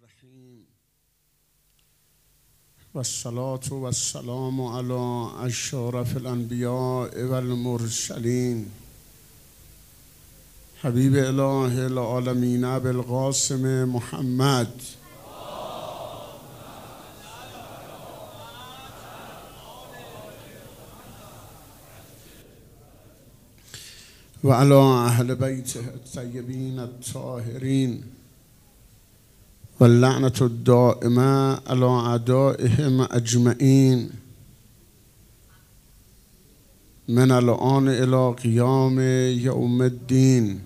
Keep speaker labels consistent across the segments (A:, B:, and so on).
A: الرحیم و الصلاة و السلام علی اشرف الانبیاء و المرسلین حبیب اله العالمین ابی القاسم محمد و علی اهل بیته الطیبین الطاهرین و اللعنة الدائمة على أعدائهم أجمعين من الآن إلى قيام يوم الدين.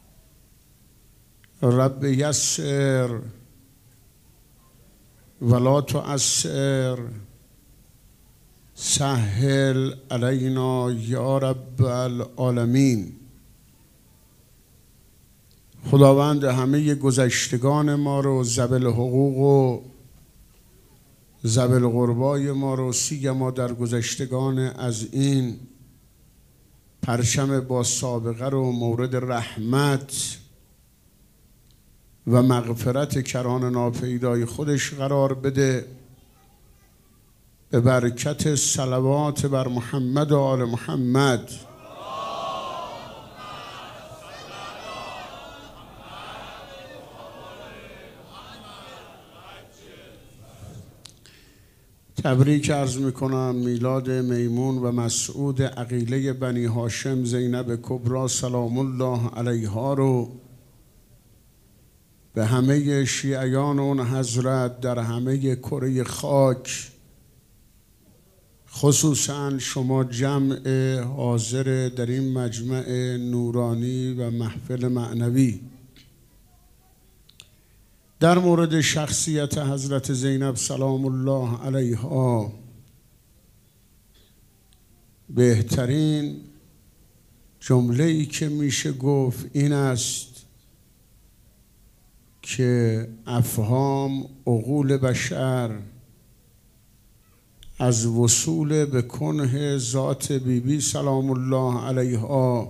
A: رب يسر ولا تعسر سهل علينا يا رب العالمين. خداوند همه گذشتگان ما رو، ذوی الحقوق و ذوی القربای ما رو، سیما در گذشتگان از این پرچم با سابقه رو مورد رحمت و مغفرت کران ناپیدای خودش قرار بده. به برکت صلوات بر محمد و آل محمد. تبریک عرض میکنم میلاد میمون و مسعود عقیله بنی هاشم زینب کبرا سلام الله علیها رو به همه شیعیان اون حضرت در همه کره خاک، خصوصا شما جمع حاضر در این مجمع نورانی و محفل معنوی، در مورد شخصیت حضرت زینب سلام الله علیها بهترین جمله‌ای که میشه گفت این است که افهام عقول بشر از وصول به کنه ذات بیبی سلام الله علیها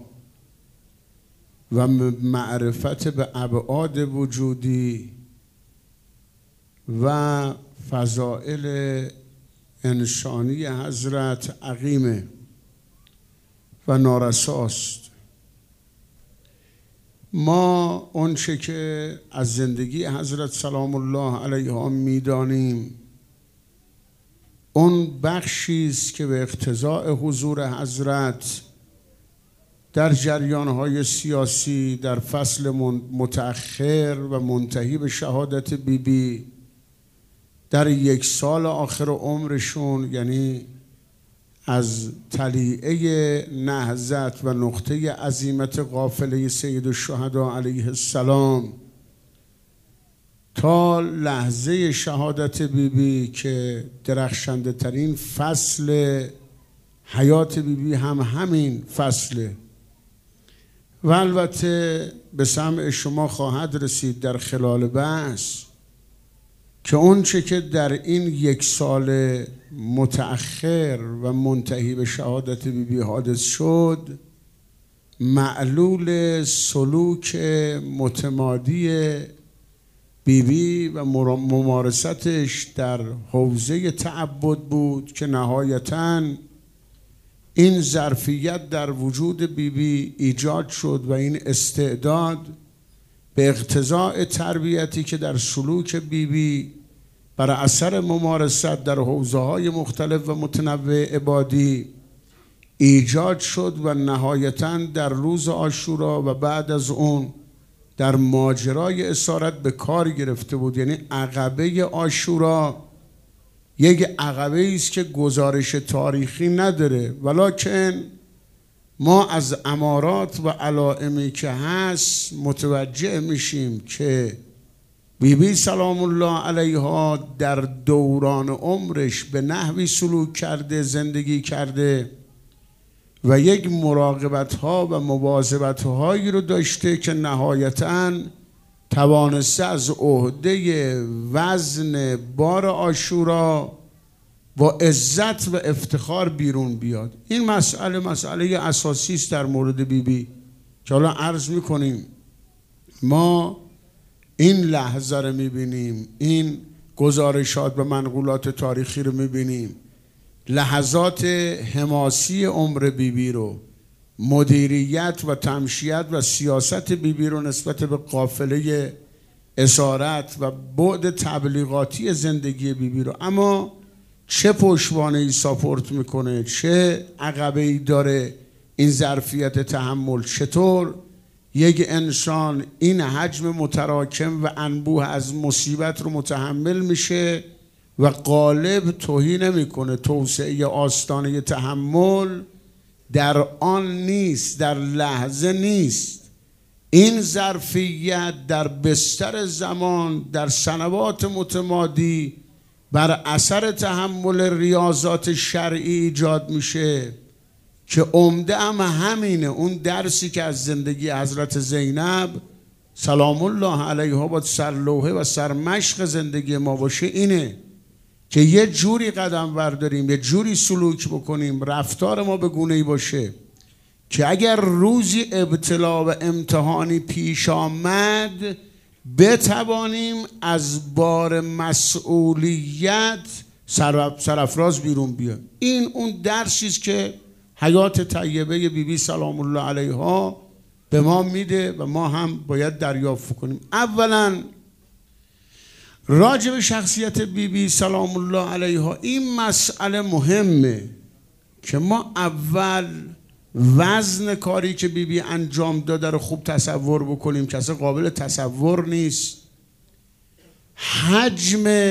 A: و معرفت به ابعاد وجودی و فضائل انسانی حضرت عقیمه و نارساست. ما اونچه که از زندگی حضرت سلام الله علیها میدانیم اون بخشی است که به اقتضاء حضور حضرت در جریان‌های سیاسی در فصل متأخر و منتهی به شهادت بیبی در یک سال آخر عمرشون، یعنی از طلیعه نهضت و نقطه عزیمت قافله سید الشهدا علیه السلام تا لحظه شهادت بیبی که درخشنده ترین فصل حیات بیبی هم همین فصله. و البته به سمع شما خواهد رسید در خلال بحث که اون چه که در این یک سال متأخر و منتهی به شهادت بیبی حادث شد معلول سلوک متمادی بیبی و ممارستش در حوزه تعبد بود که نهایتاً این ظرفیت در وجود بیبی ایجاد شد و این استعداد به اقتضاء تربیتی که در سلوک بیبی بر اثر ممارست در حوزه‌های مختلف و متنوع عبادی ایجاد شد و نهایتاً در روز عاشورا و بعد از اون در ماجرای اسارت به کار گرفته بود. یعنی عقبه عاشورا یک عقبه است که گزارش تاریخی نداره، ولکن ما از امارات و علائمی که هست متوجه میشیم که بیبی سلام الله علیها در دوران عمرش به نحوی سلوک کرده، زندگی کرده و یک مراقبت ها و مواظبت هایی رو داشته که نهایتاً توانسته از عهده وزن بار عاشورا با عزت و افتخار بیرون بیاد. این مسئله اساسی است در مورد بیبی که حالا عرض میکنیم. ما این لحظه رو میبینیم، این گزارشات و منقولات تاریخی رو میبینیم، لحظات حماسی عمر بیبی رو، مدیریت و تمشیت و سیاست بیبی رو نسبت به قافله اسارت و بعد تبلیغاتی زندگی بیبی رو. اما چه پشتوانه‌ای ساپورت میکنه، چه عقبه‌ای داره این ظرفیت تحمل؟ چطور یک انسان این حجم متراکم و انبوه از مصیبت رو متحمل میشه و غالب توهی نمیکنه؟ توسعه آستانه تحمل در آن نیست، در لحظه نیست. این ظرفیت در بستر زمان، در سنوات متمادی بر اثر تحمل ریاضات شرعی ایجاد میشه که عمده همینه. اون درسی که از زندگی حضرت زینب سلام الله علیها با سرلوحه و سرمشق زندگی ما باشه اینه که یه جوری قدم برداریم، یه جوری سلوک بکنیم، رفتار ما به گونه‌ای باشه که اگر روزی ابتلا و امتحانی پیش آمد بتوانیم از بار مسئولیت سرافراز بیرون بیایم. این اون درسی است که حیات طیبه بیبی سلام الله علیها به ما میده و ما هم باید دریافت کنیم. اولا راجع به شخصیت بیبی سلام الله علیها این مسئله مهمه که ما اول وزن کاری که بیبی انجام داده رو خوب تصور بکنیم که اصلا قابل تصور نیست. حجم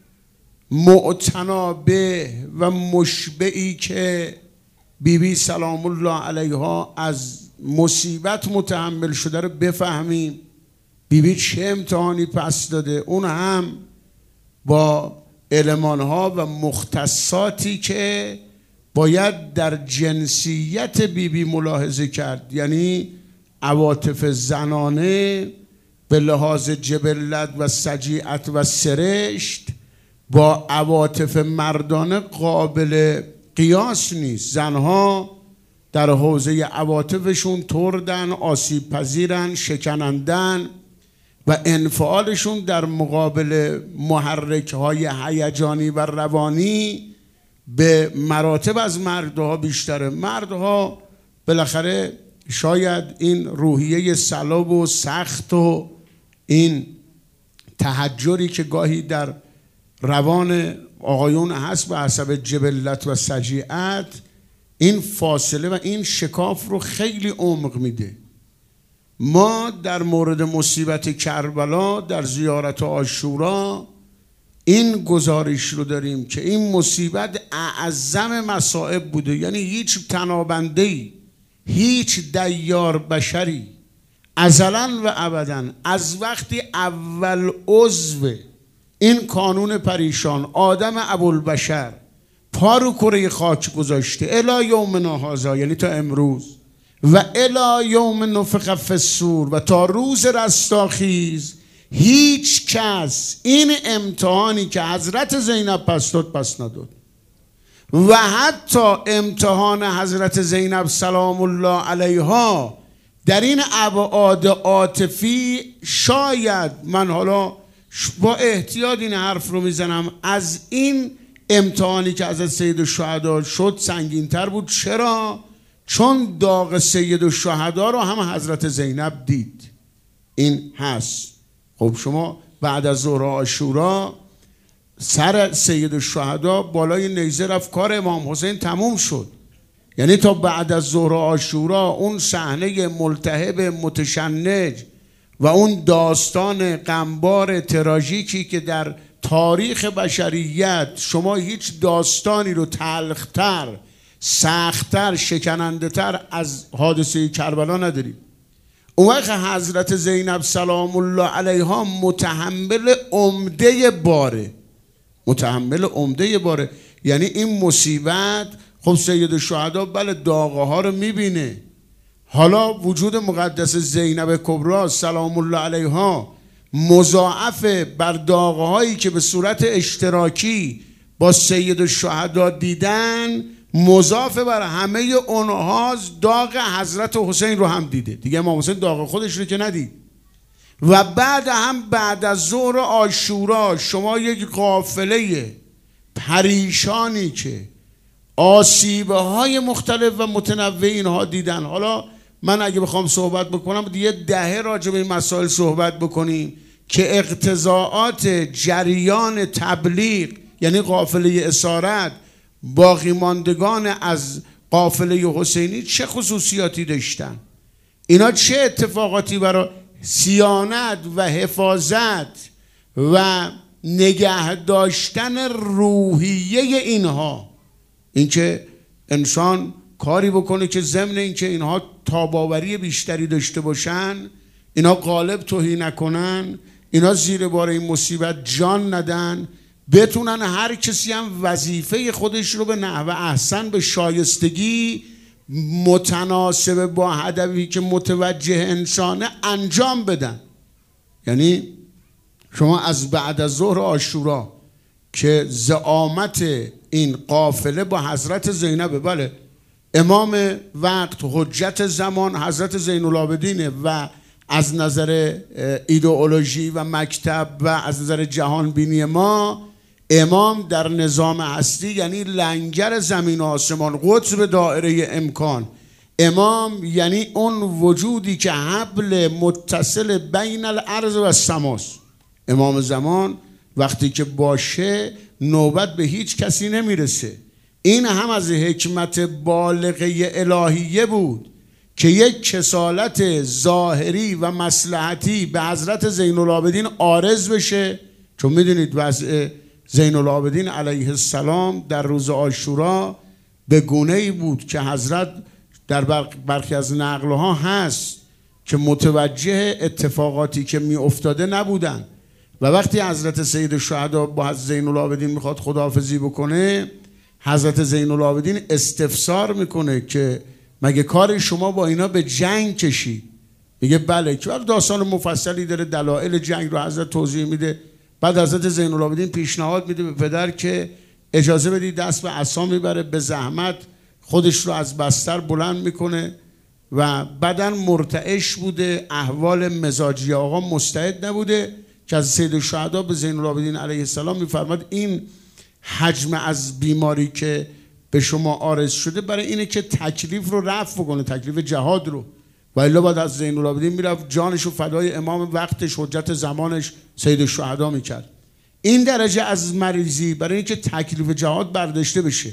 A: معتنابه و مشبعی که بیبی سلام الله علیها از مصیبت متحمل شده رو بفهمیم. بیبی چه امتحانی پس داده، اون هم با المانها و مختصاتی که باید در جنسیت بیبی ملاحظه کرد، یعنی عواطف زنانه به لحاظ جبلت و سجیعت و سرشت با عواطف مردانه قابل قیاس نیست. زنها در حوزه عواطفشون تردن، آسیب پذیرن، شکنندن و انفعالشون در مقابل محرک‌های هیجانی و روانی به مراتب از مردها بیشتره. مردها بالاخره شاید این روحیه صلب و سخت و این تحجری که گاهی در روان آقایون هست به حسب جبلت و سجیعت، این فاصله و این شکاف رو خیلی عمق میده. ما در مورد مصیبت کربلا در زیارت عاشورا این گزارش رو داریم که این مصیبت اعظم مصائب بوده، یعنی هیچ تنابنده‌ای، هیچ دیار بشری ازلاً و ابداً از وقتی اول عضو این کانون پریشان آدم ابوالبشر پا رو کره خاک گذاشته الی یومنا هذا، یعنی تا امروز، و الی یوم نفخ فی الصور، و تا روز رستاخیز، هیچ کس این امتحانی که حضرت زینب پس داد پس نداد. و حتی امتحان حضرت زینب سلام الله علیها در این ابعاد عاطفی، شاید من حالا با احتیاط این حرف رو میزنم، از این امتحانی که از سید الشهدا شد سنگین‌تر بود. چرا؟ چون داغ سید الشهدا رو هم حضرت زینب دید. این هست. خب شما بعد از ظهر عاشورا سر سید الشهدا بالای نیزه رفت، کار امام حسین تموم شد. یعنی تا بعد از ظهر عاشورا اون صحنه ملتهب متشنج و اون داستان غمبار تراژیکی که در تاریخ بشریت شما هیچ داستانی رو تلختر، سختتر، شکننده‌تر از حادثه کربلا ندارید. اون وقت حضرت زینب سلام الله علیها متحمل عمده باره، متحمل عمده باره. یعنی این مصیبت، خب سید الشهدا بله داغه ها رو میبینه، حالا وجود مقدس زینب کبری سلام الله علیها مضاعف بر داغه هایی که به صورت اشتراکی با سید الشهدا دیدن، مضاف بر همه اونها داغ حضرت حسین رو هم دیده. دیگه امام حسین داغ خودش رو که ندید. و بعد هم بعد از ظهر عاشورا شما یک قافله پریشانی که آسیبه های مختلف و متنوع اینها دیدن. حالا من اگه بخوام صحبت بکنم دیگه دهه راجع به این مسائل صحبت بکنیم که اقتضاعات جریان تبلیغ، یعنی قافله اسارت، باقی ماندگان از قافله حسینی چه خصوصیاتی داشتن، اینا چه اتفاقاتی برای صیانت و حفاظت و نگه داشتن روحیه اینها، اینکه انسان کاری بکنه که ضمن اینکه اینها تاباوری بیشتری داشته باشن، اینا غالب توهی نکنن، اینا زیر بار این مصیبت جان ندن، بتونن هر کسی هم وظیفه خودش رو به نحو احسن به شایستگی متناسب با هدفی که متوجه انسانه انجام بدن. یعنی شما از بعد از ظهر عاشورا که زعامت این قافله با حضرت زینب، بله امام وقت، حجت زمان حضرت زین العابدینه و از نظر ایدئولوژی و مکتب و از نظر جهان بینی ما امام در نظام هستی یعنی لنگر زمین و آسمان، قطب دائره امکان. امام یعنی اون وجودی که حبل متصل بین الارض و السماست. امام زمان وقتی که باشه نوبت به هیچ کسی نمیرسه. این هم از حکمت بالغه الهیه بود که یک کسالت ظاهری و مصلحتی به حضرت زین العابدین عارض بشه، چون میدونید وضع زین العابدین علیه السلام در روز عاشورا به گونه‌ای بود که حضرت در برخی از نقلها هست که متوجه اتفاقاتی که می افتاده نبودن و وقتی حضرت سید الشهدا با زین العابدین میخواد خداحافظی بکنه، حضرت زین العابدین استفسار میکنه که مگه کار شما با اینا به جنگ کشید؟ میگه بله. که داستان مفصلی داره، دلایل جنگ رو حضرت توضیح میده. بعد حضرت زین العابدین پیشنهاد میده به پدر که اجازه بدید دست به عصا میبره، به زحمت خودش رو از بستر بلند میکنه و بدن مرتعش بوده، احوال مزاجی آقا مستعد نبوده که از سید الشهدا به زین العابدین علیه السلام میفرماد این حجم از بیماری که به شما عارض شده برای اینه که تکلیف رو رفع کنه، تکلیف جهاد رو، و الا بعد از زین العابدین میرفت جانش رو فدای امام وقتش، حجت زمانش سید الشهدا میکرد. این درجه از مریضی برای اینکه تکلیف جهاد برداشته بشه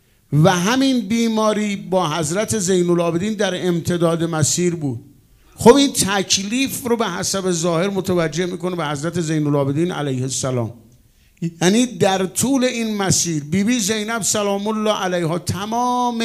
A: و همین بیماری با حضرت زین العابدین در امتداد مسیر بود. خب این تکلیف رو به حسب ظاهر متوجه میکنه به حضرت زین العابدین علیه السلام. یعنی در طول این مسیر بیبی زینب سلام الله علیها تمام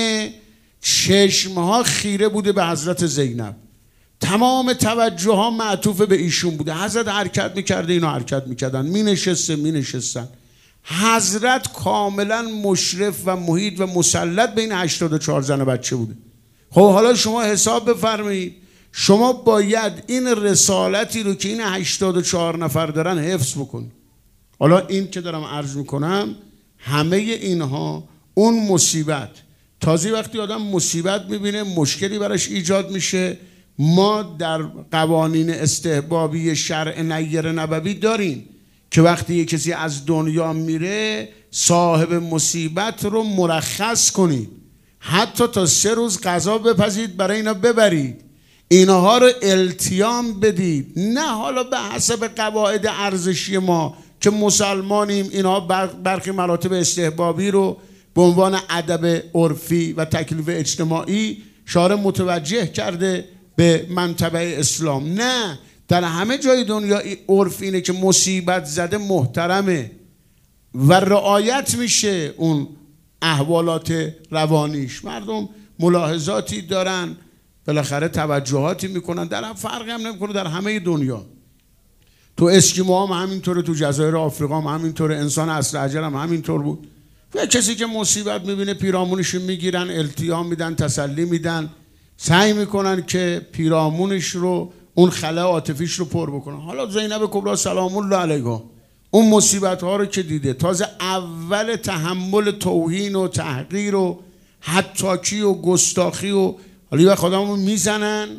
A: چشمها خیره بوده به حضرت زینب، تمام توجه ها معطوف به ایشون بوده. حضرت حرکت میکرده اینا حرکت میکردن، مینشستن. حضرت کاملا مشرف و محیط و مسلط بین 84 زن بچه بوده. خب حالا شما حساب بفرمایید، شما باید این رسالتی رو که این 84 نفر دارن حفظ بکن. حالا این که دارم عرض میکنم همه اینها اون مصیبت، تازه وقتی آدم مصیبت میبینه مشکلی براش ایجاد میشه. ما در قوانین استحبابی شرع نیر نبوی داریم که وقتی یک کسی از دنیا میره صاحب مصیبت رو مرخص کنید، حتی تا 3 روز غذا بپزید برای اینا ببرید، اینها رو التیام بدید. نه حالا به حسب قواعد ارزشی ما که مسلمانیم اینها برخی مراتب استحبابی رو به عنوان ادب عرفی و تکلیف اجتماعی شارع متوجه کرده به منطبع اسلام. نه، در همه جای دنیا عرف اینه که مصیبت زده محترمه و رعایت میشه اون احوالات روانیش. مردم ملاحظاتی دارن، بالاخره توجهاتی میکنن، در هم فرقی هم نمیکنه در همه دنیا. تو اسکیمو هم همینطوره، تو جزایر آفریقا هم همینطوره، انسان اصل اجل هم همینطور بود. و کسی که مصیبت میبینه پیرامونش میگیرن، التیام میدن، تسلی میدن، سعی میکنن که پیرامونش رو، اون خلا عاطفیش رو پر بکنن. حالا زینب کبری سلام الله علیها اون مصیبت ها رو که دیده، تازه اول تحمل توهین و تحقیر و حتاکی و گستاخی و حالا خودمون میزنن،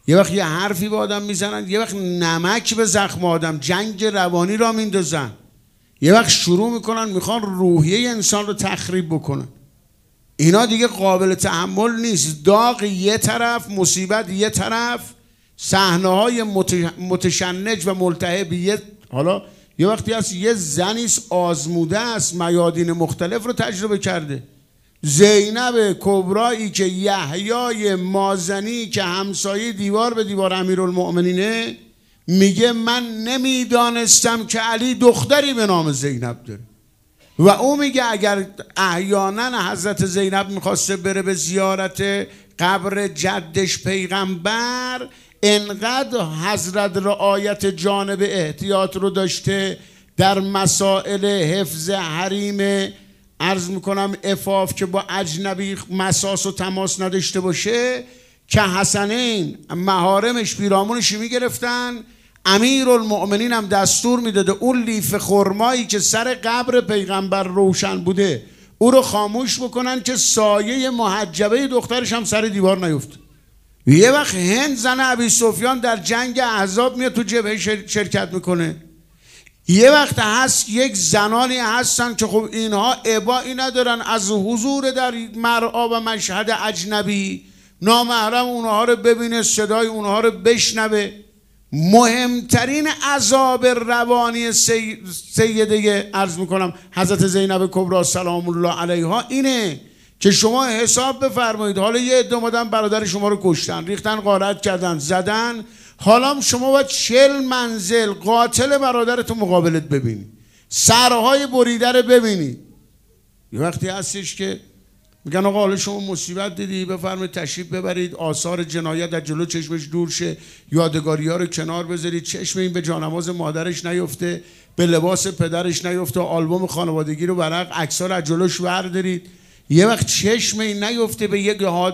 A: یه وقت یه حرفی به آدم میزنن، یه وقت نمک به زخم آدم، جنگ روانی را میندازن، یه وقت شروع میکنن میخوان روحیه انسان رو تخریب بکنن. اینا دیگه قابل تحمل نیست. داغ یه طرف، مصیبت یه طرف، صحنه‌های متشنج و ملتهب. حالا یه وقتی هست یه زنی آزموده است، میادین مختلف رو تجربه کرده. زینب کبرایی که یحیای مازنی که همسایه دیوار به دیوار امیرالمؤمنینه، میگه من نمیدانستم که علی دختری به نام زینب داره. و او میگه اگر احیانا حضرت زینب میخواسته بره به زیارت قبر جدش پیغمبر، انقدر حضرت رعایت جانب احتیاط رو داشته در مسائل حفظ حریم، عرض میکنم عفاف، که با اجنبی مساس و تماس نداشته باشه، که حسنین محارمش پیرامونش میگرفتن. امیرالمؤمنین هم دستور میداده اون لیف خرمایی که سر قبر پیغمبر روشن بوده او رو خاموش بکنن که سایه محجبه دخترش هم سر دیوار نیفته. یه وقت هند زن ابی سفیان در جنگ احزاب میاد تو جبهه شرکت میکنه. یه وقت هست یک زنانی هستن که خب اینها ابایی ندارن از حضور در مرعا و مشهد اجنبی، نامحرم اونها رو ببینه، صدای اونها رو بشنوه. مهمترین عذاب روانی سیده عرض میکنم حضرت زینب کبری سلام الله علیها اینه که شما حساب بفرمایید حالا یه عده اومدن برادر شما رو کشتن، ریختن، غارت کردن، زدن، حالا شما باید 40 منزل قاتل برادرتو مقابلت ببینی، سرهای بریده رو ببینی. یه وقتی هستش که میگن آقا حالا شما مصیبت دیدی، بفرمایید تشریف ببرید، آثار جنایت از جلو چشمش دور شه، یادگاری ها رو کنار بذارید، چشم این به جانماز مادرش نیفته، به لباس پدرش نیفته، آلبوم خانوادگی رو ورق عکس‌ها رو از جلوش بردارید. یه وقت چشم این نیفته به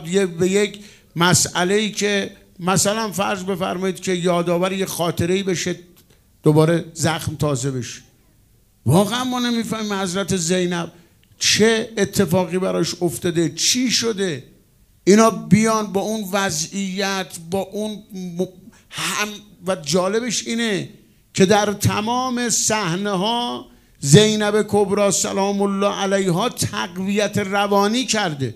A: یک مسئله‌ای که مثلا فرض بفرمایید که یادآور یه خاطره‌ای بشه، دوباره زخم تازه بشه. واقعا ما نمیفهمیم حضرت زینب چه اتفاقی براش افتاده، چی شده اینا بیان با اون وضعیت، با اون هم. و جالبش اینه که در تمام صحنه ها زینب کبری سلام الله علیها تقویت روانی کرده.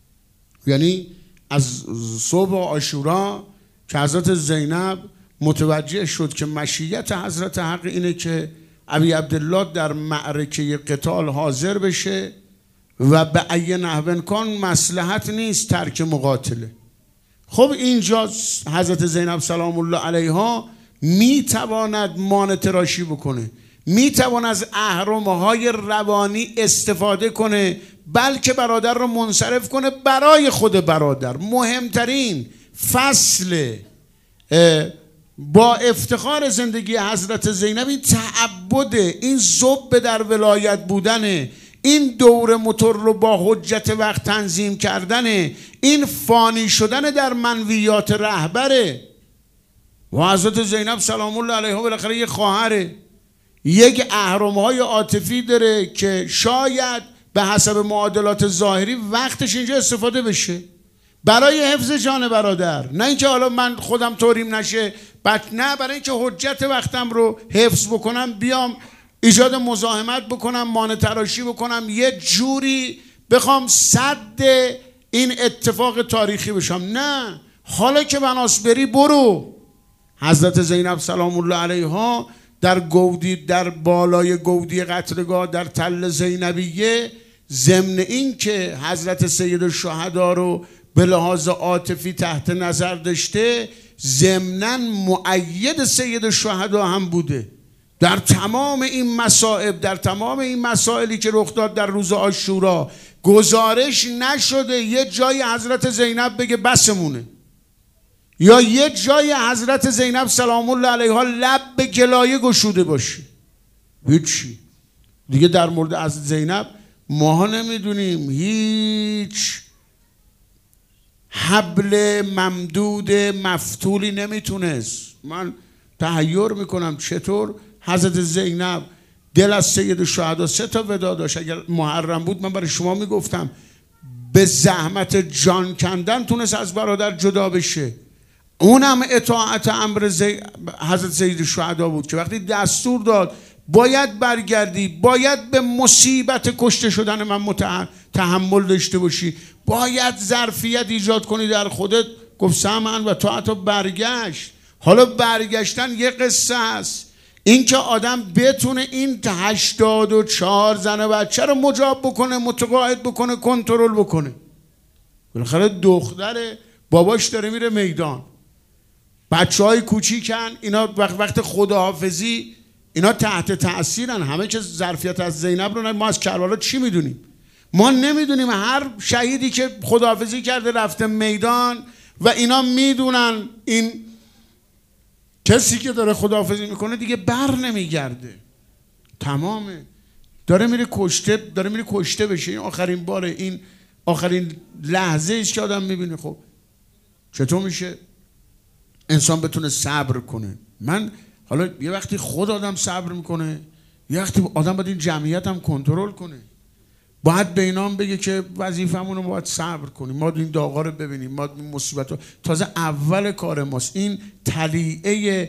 A: یعنی از صبح عاشورا که حضرت زینب متوجه شد که مشیت حضرت حق اینه که ابی عبدالله در معرکه قتال حاضر بشه و به ای نحو کان مصلحت نیست ترک مقاتله. خب اینجا حضرت زینب سلام الله علیها میتواند مان تراشی بکنه، میتواند از اهرم‌های روانی استفاده کنه، بلکه برادر رو منصرف کنه برای خود برادر. مهمترین فصل با افتخار زندگی حضرت زینب این تعبد، این ذوب در ولایت بودن، این دور موتور رو با حجت وقت تنظیم کردن، این فانی شدن در منویات رهبره. و حضرت زینب سلام الله علیها بالاخره یه خواهره، یک اهرم‌های عاطفی داره که شاید به حسب معادلات ظاهری وقتش اینجا استفاده بشه برای حفظ جان برادر، نه اینکه حالا من خودم طوریم نشه، نه، برای اینکه حجت وقتم رو حفظ بکنم، بیام ایجاد مزاحمت بکنم، مانع تراشی بکنم، یه جوری بخوام صد این اتفاق تاریخی بشم. نه، حالا که بناس بری برو. حضرت زینب سلام الله علیها در گودی، در بالای گودی قطرگاه در تل زینبیه، ضمن این که حضرت سید الشهدا رو به لحاظ عاطفی تحت نظر داشته، ضمناً مؤید سید الشهدا هم بوده. در تمام این مصائب، در تمام این مسائلی که رخ داد در روز عاشورا، گزارش نشده یه جای حضرت زینب بگه بسمونه، یا یه جای حضرت زینب سلام الله علیها لب به گلایه گشوده باشه. هیچی دیگه در مورد از زینب ما نمیدونیم. هیچ حبل ممدود مفتولی نمیتونست. من تحیر میکنم چطور حضرت زینب دل از سید الشهدا 3 تا ودا داشت. اگر محرم بود من برای شما میگفتم به زحمت جان کندن تونست از برادر جدا بشه. اونم اطاعت امر حضرت سید الشهدا بود که وقتی دستور داد باید برگردی، باید به مصیبت کشته شدن من تحمل داشته باشی، باید ظرفیت ایجاد کنی در خودت، گفت سمعا و طاعت، برگشت. حالا برگشتن یه قصه است، این که آدم بتونه این 84 زن و بچه رو مجاب بکنه، متقاعد بکنه، کنترل بکنه. بالاخره دختر باباش داره میره میدان، بچه های کوچیکن، اینا وقت خداحافظی اینا تحت تأثیرن. همه که ظرفیت از زینب رو ما از کربلا چی میدونیم؟ ما نمیدونیم. هر شهیدی که خداحافظی کرده رفته میدان و اینا میدونن این کسی که داره خداحافظی میکنه دیگه بر نمیگرده، تمامه، داره میره کشته بشه. این آخرین باره، این آخرین لحظه است که آدم میبینه. خب چطور میشه انسان بتونه صبر کنه؟ من حالا یه وقتی خود آدم صبر میکنه، یه وقتی آدم باید این جمعیت هم کنترل کنه، باید به اینا هم بگه که وظیفمون رو باید صبر کنیم، ما این داغا رو ببینیم، ما این مصیبت رو، تازه اول کار ماست، این طلیعه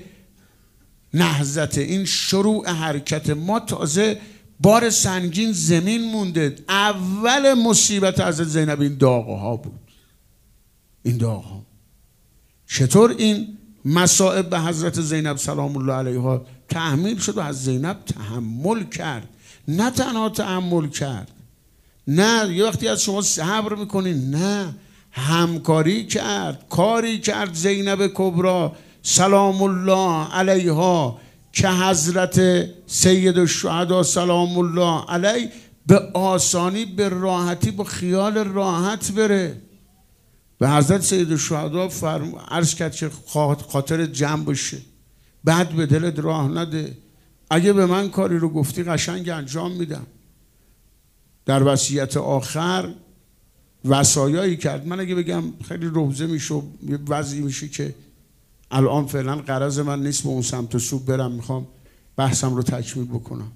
A: نهضت، این شروع حرکت ما، تازه بار سنگین زمین مونده. اول مصیبت حضرت زینب این داغها بود، این داغها. چطور این مصائب به حضرت زینب سلام الله علیها تحمیل شد و از زینب تحمل کرد؟ نه تنها تحمل کرد، نه یه وقتی از شما صبر میکنین، نه همکاری کرد، کاری کرد زینب کبری سلام الله علیها که حضرت سید الشهدا سلام الله علیه به آسانی، به راحتی، با خیال راحت بره. به حضرت سید الشهدا عرض کرد که خاطر جمع باشه، بعد به دلت راه نده، اگه به من کاری رو گفتی قشنگ انجام میدم. در وصیت آخر وصایایی کرد. من اگه بگم خیلی روزه میشه، یه وضعی میشه که الان فعلا غرض من نیست به اون سمت و سو برم، میخوام بحثم رو تکمیل بکنم.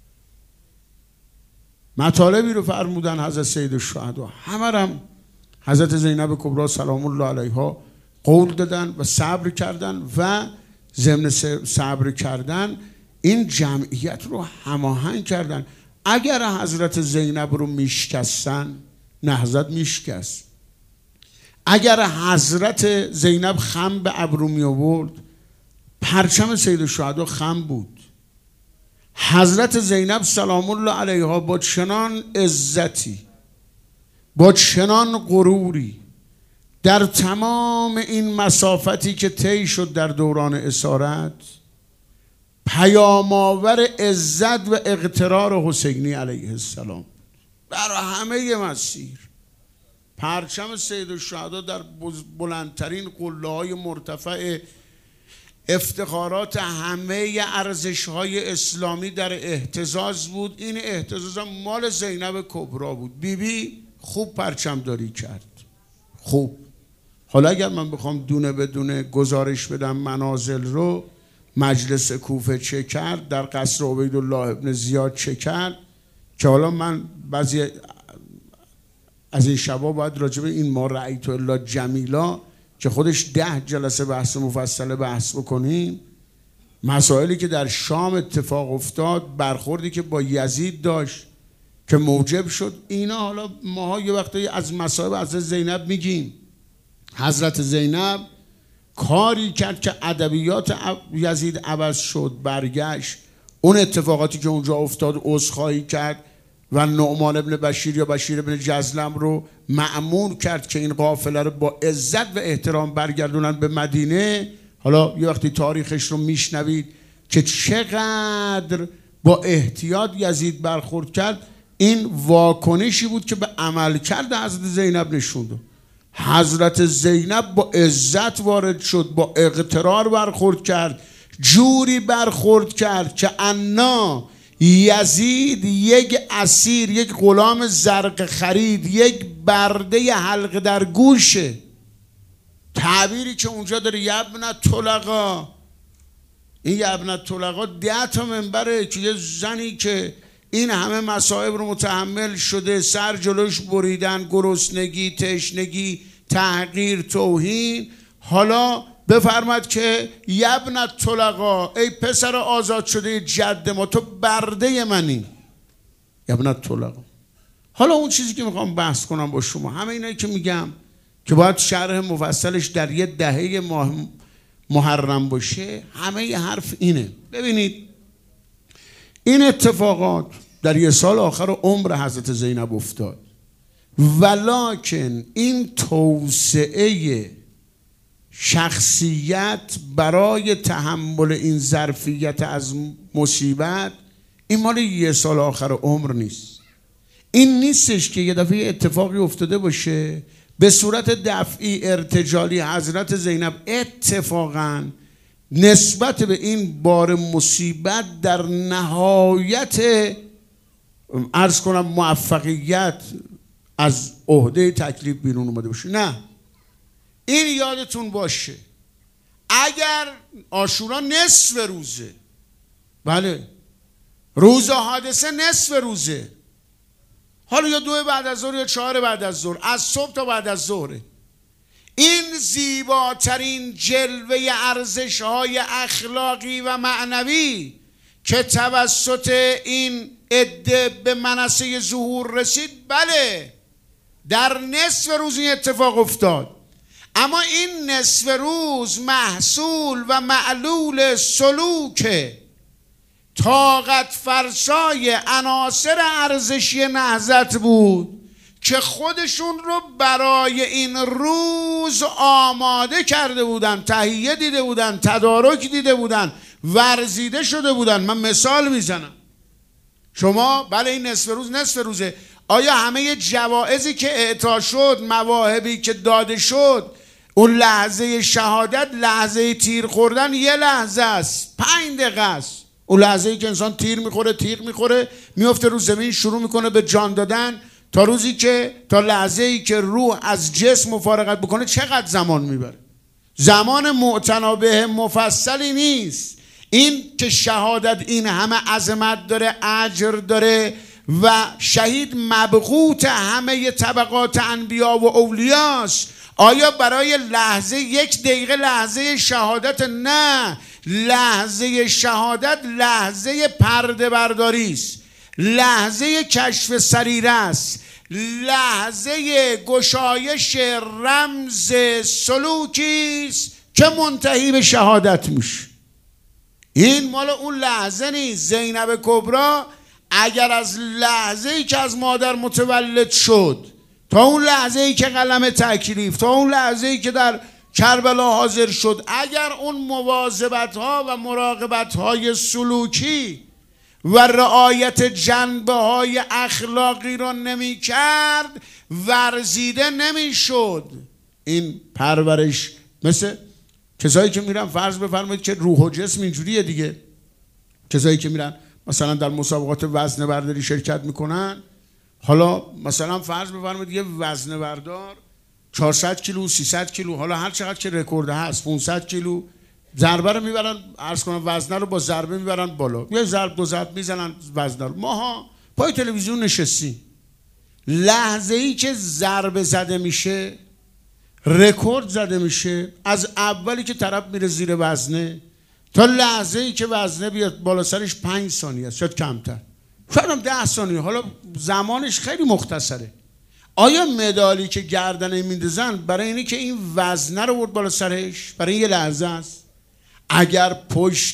A: مطالبی رو فرمودن حضرت سید الشهدا، همه هم حضرت زینب کبری سلام الله علیها قول دادن و صبر کردن و ضمن صبر کردن این جمعیت رو هماهنگ کردن. اگر حضرت زینب رو میشکستن نهضت میشکست. اگر حضرت زینب خم به ابرو می آورد پرچم سید الشهدا خم بود. حضرت زینب سلام الله علیها با چنان عزتی، با چنان غروری در تمام این مسافتی که طی شد در دوران اسارت، پیام‌آور عزت و اقترار حسینی علیه السلام در همه مسیر. پرچم سید الشهدا در بلندترین قله‌های مرتفع افتخارات همه ارزش‌های اسلامی در اهتزاز بود. این اهتزاز مال زینب کبری بود. بیبی خوب پرچم داری کرد، خوب. حالا اگر من بخوام دونه به دونه گزارش بدم منازل رو، مجلس کوفه چه کرد، در قصر عبیدالله ابن زیاد چه کرد، که حالا من بعضی از این شبا باید راجع به این ما رأیت الا جمیلا که خودش 10 جلسه بحث مفصل بحث بکنیم. مسائلی که در شام اتفاق افتاد، برخوردی که با یزید داشت که موجب شد اینا. حالا ما یه وقتی از مصائب حضرت زینب میگیم. حضرت زینب کاری کرد که ادبیات یزید عوض شد، برگشت، اون اتفاقاتی که اونجا افتاد عذرخواهی کرد و نعمان ابن بشیر یا بشیر ابن جزلم رو مأمور کرد که این قافله رو با عزت و احترام برگردونن به مدینه. حالا یه وقتی تاریخش رو میشنوید که چقدر با احتیاط یزید برخورد کرد، این واکنشی بود که به عمل کرد حضرت زینب نشون داد. حضرت زینب با عزت وارد شد، با اقترار برخورد کرد، جوری برخورد کرد که انا یزید یک اسیر، یک غلام زرق خرید، یک برده حلقه در گوشه. تعبیری که اونجا داره یبن طلقا، این یبن طلقا 10 تا منبره که یه زنی که این همه مصائب رو متحمل شده، سر جلوش بریدن، گرسنگی، تشنگی، تحقیر، توهین، حالا بفرماد که یبن طلقا، ای پسر آزاد شده جد ما، تو برده منی. یبن طلقا. حالا اون چیزی که میخوام بحث کنم با شما، همه اینایی که میگم که باید شرح مفصلش در یه دهه محرم باشه، همه ی حرف اینه. ببینید این اتفاقات در یه سال آخر عمر حضرت زینب افتاد، ولکن این توسعه شخصیت برای تحمل این ظرفیت از مصیبت، این مال یه سال آخر عمر نیست. این نیستش که یه دفعه اتفاقی افتاده باشه به صورت دفعی ارتجالی حضرت زینب اتفاقاً نسبت به این بار مصیبت در نهایت عرض کنم موفقیت از عهده تکلیف بیرون اومده باشه. نه، این یادتون باشه اگر عاشورا نصف روزه، بله روز حادثه نصف روزه، حالا یا 2 بعد از ظهر یا 4 بعد از ظهر، از صبح تا بعد از ظهره، این زیباترین جلوه ارزش‌های اخلاقی و معنوی که توسط این عده به منصه ظهور رسید، بله در نصف روز این اتفاق افتاد، اما این نصف روز محصول و معلول سلوک طاقت فرسای عناصر ارزشی نهضت بود که خودشون رو برای این روز آماده کرده بودن، تهیه دیده بودن، تدارک دیده بودن، ورزیده شده بودن. من مثال میزنم، شما بله این نصف روزه، آیا همه جوایزی که اعطا شد، مواهبی که داده شد، اون لحظه شهادت، لحظه تیر خوردن یه لحظه است، 5 دقیقه است، اون لحظه‌ای که انسان تیر میخوره میفته رو زمین، شروع میکنه به جان دادن، تا روزی که تا لحظه‌ای که روح از جسم مفارقت بکنه چقدر زمان میبره؟ زمان معتنا به مفصلی نیست. این که شهادت این همه عظمت داره، اجر داره و شهید مبغوت همه طبقات انبیا و اولیاست، آیا برای لحظه 1 دقیقه لحظه شهادت؟ نه، لحظه شهادت لحظه پرده برداری است، لحظه کشف سریره است، لحظه گشایش رمز سلوکی است که منتهی به شهادت میشه. این مال اون لحظه نیست. زینب کبرا اگر از لحظه‌ای که از مادر متولد شد تا اون لحظه‌ای که قلم تکلیف، تا اون لحظه‌ای که در کربلا حاضر شد، اگر اون مواظبت‌ها و مراقبت‌های سلوکی و رعایت جنبه‌های اخلاقی را نمی‌کرد، ورزیده نمی‌شد. این پرورش مثل کسایی که میرن، فرض بفرمایید که روح و جسم اینجوریه دیگه، کسایی که میرن مثلا در مسابقات وزنه برداری شرکت میکنن، حالا مثلا فرض بفرمایید یه وزنه بردار 400 کیلو، 300 کیلو، حالا هر چقدر که رکورد هست، 500 کیلو ضربه رو میبرن، عرض کنم وزنه رو با ضربه میبرن بالا، یه ضرب 2 ضرب میزنن وزنه رو. ماها پای تلویزیون نشستیم، لحظه ای که ضربه زده میشه، رکورد زده میشه، از اولی که طرف میره زیر وزنه تا لحظه ای که وزنه بیاد بالا سرش 5 ثانیه است، شاید کمتر، شاید هم 10 ثانیه، حالا زمانش خیلی مختصره. آیا مدالی که گردنه میندازن برای اینه که این وزنه رو برد بالا سرش برای یه لحظه است؟ اگر پشت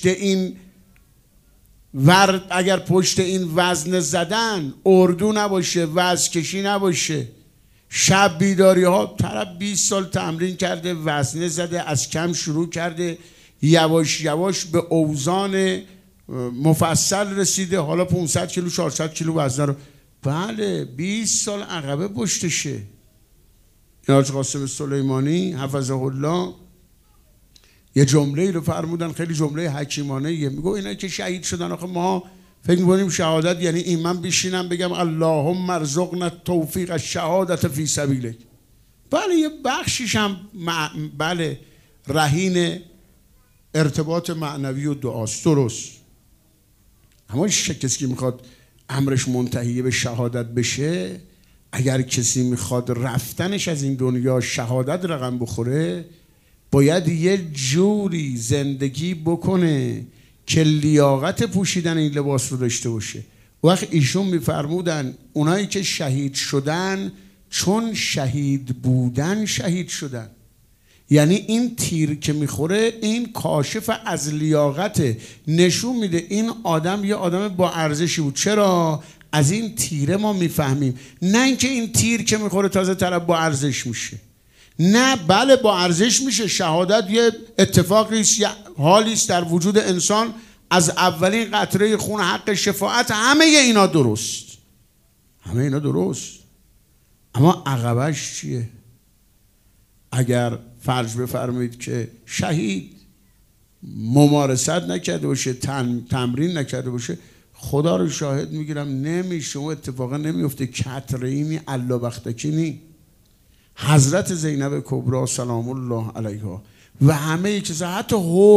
A: این وزن زدن اردو نباشه، وزن کشی نباشه، شب بیداری ها، طرف 20 سال تمرین کرده، وزنه زده، از کم شروع کرده، یواش یواش به اوزان مفصل رسیده، حالا 500 کیلو 400 کیلو وزنه رو، بله 20 سال عقبه پشتشه. این حاج قاسم سلیمانی حفظه الله یه جمله رو فرمودن، خیلی جمله حکیمانه ایه، میگو اینا که شهید شدن، آخه ما فکر می‌کنیم شهادت یعنی این من بشینم بگم اللهم ارزقنا توفیق الشهادت فی سبیلک. بله یه بخشیش هم بله رهین ارتباط معنوی و دعاست، درست، اما کسی که میخواد امرش منتهی به شهادت بشه، اگر کسی میخواد رفتنش از این دنیا شهادت رقم بخوره، باید یه جوری زندگی بکنه که لیاقت پوشیدن این لباس رو داشته باشه. وقت ایشون میفرمودن اونایی که شهید شدن چون شهید بودن شهید شدن. یعنی این تیر که میخوره این کاشف از لیاقته، نشون میده این آدم یه آدم با ارزشی بود. چرا؟ از این تیره ما میفهمیم. نه اینکه این تیر که میخوره تازه طرف با ارزش میشه. نه، بله با ارزش میشه. شهادت یه اتفاقی است، یه حالی است در وجود انسان، از اولین قطره خون، حق شفاعت، همه اینا درست، همه اینا درست. اما عقبش چیه؟ اگر فرض بفرمایید که شهید ممارست نکرده باشه، تمرین نکرده باشه، خدا رو شاهد میگیرم نمیشه، اون اتفاقا نمیفته. کترینی الله بختکی. حضرت زینب کبری سلام الله علیها و همه چیزا، حتی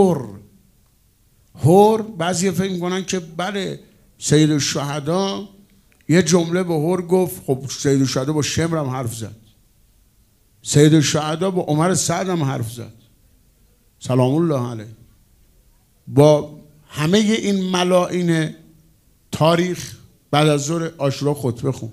A: هور بعضی فکر میکنن که بله سید الشهدا یه جمله به هور گفت. خب سید الشهدا با شمر هم حرف زد، سید الشهدا با عمر سعد هم حرف زد سلام الله علیه، با همه این ملاعین تاریخ بعد از ظهر عاشورا خطبه خون.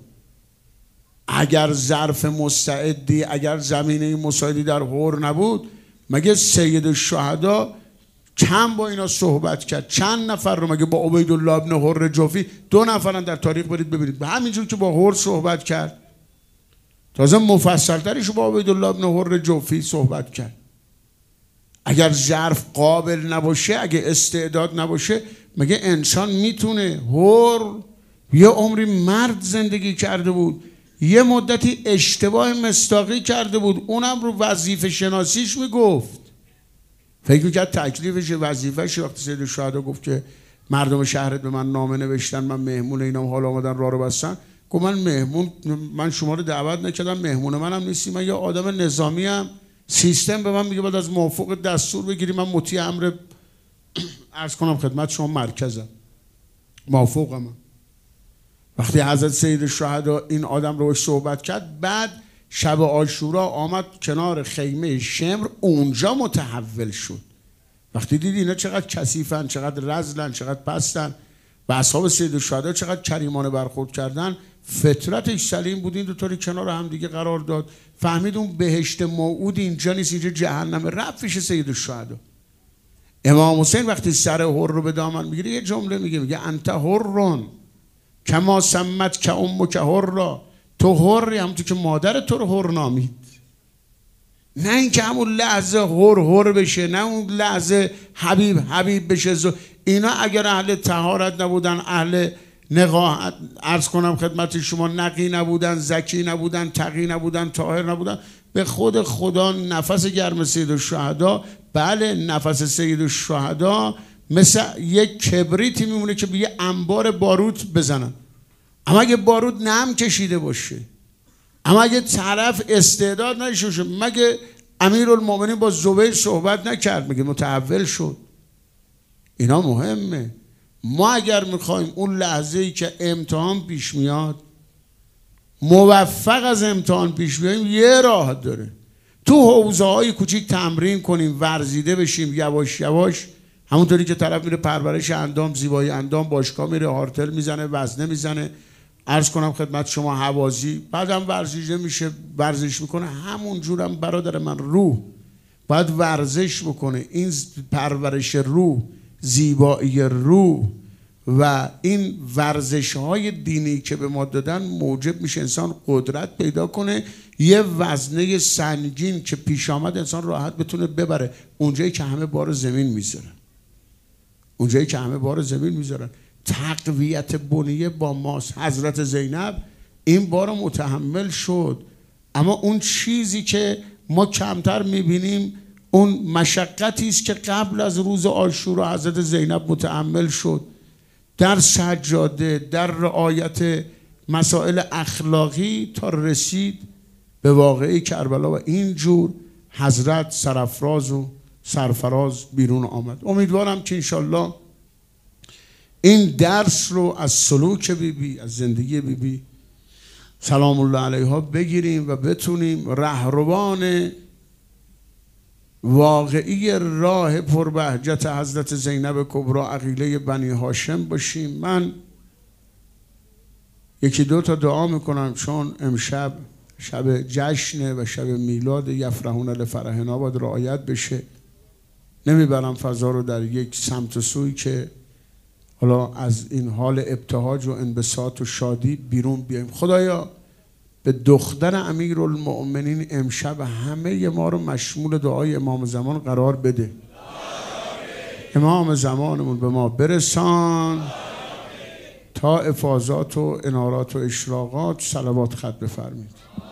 A: اگر ظرف مستعدی، اگر زمینه مساعدی در هور نبود، مگه سید الشهدا چند با اینا صحبت کرد؟ چند نفر رو مگه با عبیدالله ابن حر جوفی، 2 نفرن در تاریخ برید ببینید، به همینجور که با هور صحبت کرد، تازه مفصل‌ترش با عبیدالله ابن حر جوفی صحبت کرد. اگر ظرف قابل نباشه، اگه استعداد نباشه، مگه انسان میتونه؟ هور یه عمری مرد زندگی کرده بود، یه مدتی اشتباه مصداقی کرده بود، اونم رو وظیفه شناسیش میگفت، فکر میکرد تکلیفش وظیفه‌ش. وقتی سید الشهدا گفت که مردم شهرت به من نامه نوشتن، من مهمون اینام، حالا آمدن راه رو بستن، گفت من شما رو دعوت نکردم، مهمون منم نیستی، من یه آدم نظامی ام، سیستم به من میگه بعد از موافق دستور بگیری، من مطیع امر عرض کنم خدمت شما مرکزم، موافقم. وقتی حضرت سید الشهدا این آدم رو صحبت کرد، بعد شب عاشورا آمد کنار خیمه شمر، اونجا متحول شد. وقتی دید اینا چقدر کثیفن، چقدر رذلن، چقدر پستن و اصحاب سید الشهدا چقدر کریمانه برخورد کردن، فطرتش سلیم بود، این دو تا کنار هم دیگه قرار داد، فهمید اون بهشت موعود اینجا نیست، اینجا جهنمه، رفت پیش سید الشهدا. امام حسین وقتی سر هر رو به دامن میگیره یه جمله میگه انت حرون کما سمت که امک حرا، تو حری هم تو که مادر تو رو حر نامید. نه اینکه همون لحظه حر بشه، نه اون لحظه حبیب بشه. اینا اگر اهل طهارت نبودن، اهل نقاهت، عرض کنم خدمت شما، نقی نبودن، زکی نبودن، تقی نبودن، طاهر نبودن، به خود خدا نفس گرم سید الشهدا، بله نفس سید الشهدا مثل یک کبریتی میمونه که به یه انبار باروت بزنن. اما اگه بارود نم کشیده باشه، اما اگه طرف استعداد نداشته باشه، مگه امیرالمومنین با زبیر صحبت نکرد، مگه متحول شد؟ اینا مهمه. ما اگر میخوایم اون لحظه‌ای که امتحان پیش میاد موفق از امتحان پیش بیاییم، یه راه داره، تو حوزه‌های کوچیک تمرین کنیم، ورزیده بشیم یواش یواش، همونطوری که طرف میره پرورش اندام، زیبایی اندام، باشگاه میره، هارتل میزنه، وزنه میزنه، عرض کنم خدمت شما هوازی، بعدم ورزیده میشه، ورزش میکنه، همون جورم برادر من روح باید ورزش بکنه. این پرورش روح، زیبایی روح و این ورزش های دینی که به ما دادن موجب میشه انسان قدرت پیدا کنه، یه وزنه سنگین که پیش آمد انسان راحت بتونه ببره اونجایی که همه بار زمین میذارن، اونجایی که همه بار زمین میذارن. تقویت بنیه با ماست. حضرت زینب این بار متحمل شد، اما اون چیزی که ما کمتر میبینیم اون مشقتی است که قبل از روز عاشورا حضرت زینب متحمل شد در سجاده، در رعایت مسائل اخلاقی، تا رسید به واقعه کربلا و اینجور حضرت سرافراز و سرفراز بیرون آمد. امیدوارم که انشالله این درس رو از سلوک بیبی، از زندگی بیبی سلام الله علیها بگیریم و بتونیم رهروان واقعی راه پربهجت حضرت زینب کبری عقیله بنی هاشم باشیم. من یکی دو تا دعا میکنم چون امشب شب جشنه و شب میلاد یفرحون لفرحنا باید رعایت بشه. نمیبرم فضا رو در یک سمت و سوی که حالا از این حال ابتهاج و انبساط و شادی بیرون بیایم. خدایا به دختر امیرالمؤمنین امشب همه ما رو مشمول دعای امام زمان قرار بده. امام زمانمون به ما برسان تا افاضات و انارات و اشراقات. صلوات خط بفرمید.